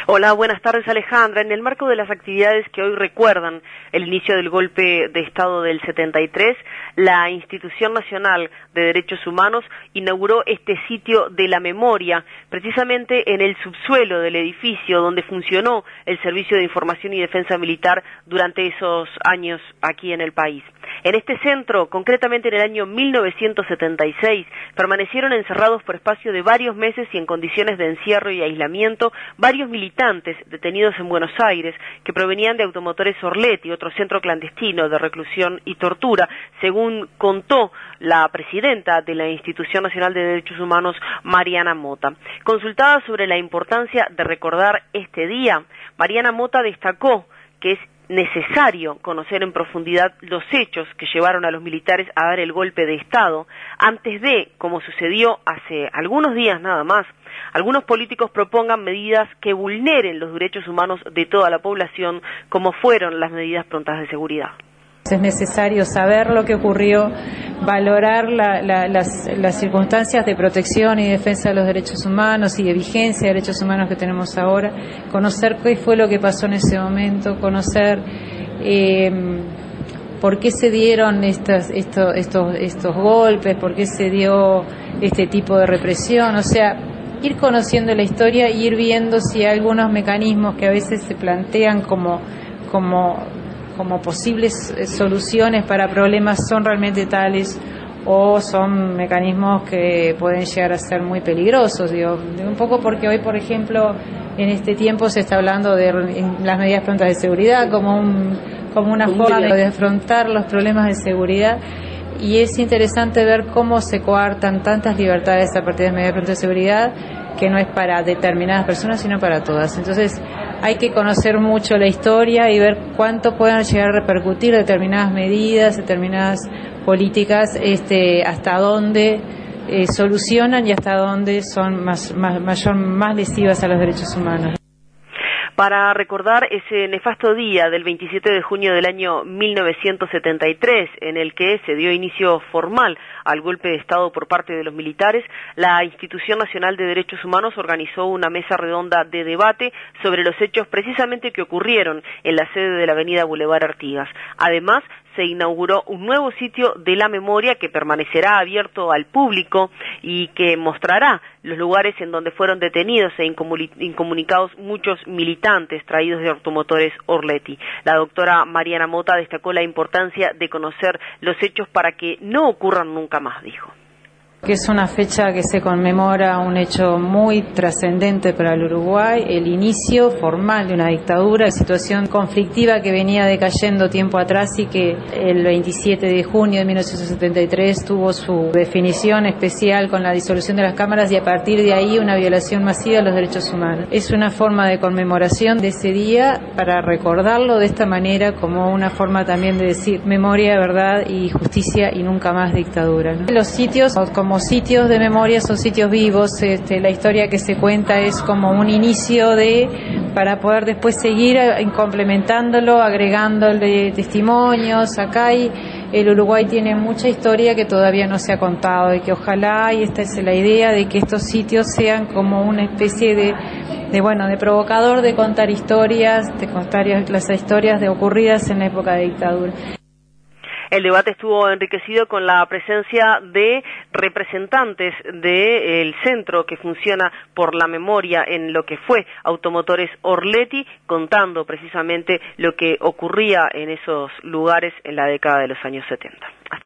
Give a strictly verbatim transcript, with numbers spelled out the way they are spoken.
Hola, buenas tardes Alejandra. En el marco de las actividades que hoy recuerdan el inicio del golpe de Estado del setenta y tres, la Institución Nacional de Derechos Humanos inauguró este sitio de la memoria, precisamente en el subsuelo del edificio donde funcionó el Servicio de Información y Defensa Militar durante esos años aquí en el país. En este centro, concretamente en el año mil novecientos setenta y seis, permanecieron encerrados por espacio de varios meses y en condiciones de encierro y aislamiento varios militantes detenidos en Buenos Aires que provenían de Automotores Orletti, otro centro clandestino de reclusión y tortura, según contó la presidenta de la Institución Nacional de Derechos Humanos, Mariana Mota. Consultada sobre la importancia de recordar este día, Mariana Mota destacó que es necesario conocer en profundidad los hechos que llevaron a los militares a dar el golpe de Estado, antes de, como sucedió hace algunos días nada más, algunos políticos propongan medidas que vulneren los derechos humanos de toda la población, como fueron las medidas prontas de seguridad. Es necesario saber lo que ocurrió, valorar la, la, las, las circunstancias de protección y defensa de los derechos humanos y de vigencia de derechos humanos que tenemos ahora, conocer qué fue lo que pasó en ese momento, conocer eh, por qué se dieron estas, estos, estos, estos golpes, por qué se dio este tipo de represión, o sea, ir conociendo la historia e ir viendo si hay algunos mecanismos que a veces se plantean como, como como posibles soluciones para problemas son realmente tales o son mecanismos que pueden llegar a ser muy peligrosos, digo, un poco porque hoy, por ejemplo, en este tiempo se está hablando de las medidas prontas de seguridad como un, como una forma de afrontar los problemas de seguridad, y es interesante ver cómo se coartan tantas libertades a partir de medidas prontas de seguridad, que no es para determinadas personas sino para todas. Entonces hay que conocer mucho la historia y ver cuánto puedan llegar a repercutir determinadas medidas, determinadas políticas, este, hasta dónde eh, solucionan y hasta dónde son más, más, mayor, más lesivas a los derechos humanos. Para recordar ese nefasto día del veintisiete de junio del año mil novecientos setenta y tres, en el que se dio inicio formal al golpe de Estado por parte de los militares, la Institución Nacional de Derechos Humanos organizó una mesa redonda de debate sobre los hechos precisamente que ocurrieron en la sede de la avenida Boulevard Artigas. Además, se inauguró un nuevo sitio de la memoria que permanecerá abierto al público y que mostrará los lugares en donde fueron detenidos e incomunicados muchos militantes traídos de Automotores Orletti. La doctora Mariana Mota destacó la importancia de conocer los hechos para que no ocurran nunca más, dijo. Que es una fecha que se conmemora un hecho muy trascendente para el Uruguay, el inicio formal de una dictadura, situación conflictiva que venía decayendo tiempo atrás y que el veintisiete de junio de mil novecientos setenta y tres tuvo su definición especial con la disolución de las cámaras y a partir de ahí una violación masiva de los derechos humanos. Es una forma de conmemoración de ese día para recordarlo de esta manera, como una forma también de decir memoria, verdad y justicia y nunca más dictadura, ¿no? Los sitios como Como sitios de memoria son sitios vivos, este, la historia que se cuenta es como un inicio de, para poder después seguir complementándolo, agregándole testimonios. Acá hay, el Uruguay tiene mucha historia que todavía no se ha contado y que ojalá, y esta es la idea, de que estos sitios sean como una especie de, de bueno, de provocador de contar historias, de contar las historias de ocurridas en la época de dictadura. El debate estuvo enriquecido con la presencia de representantes del centro que funciona por la memoria en lo que fue Automotores Orletti, contando precisamente lo que ocurría en esos lugares en la década de los años setenta.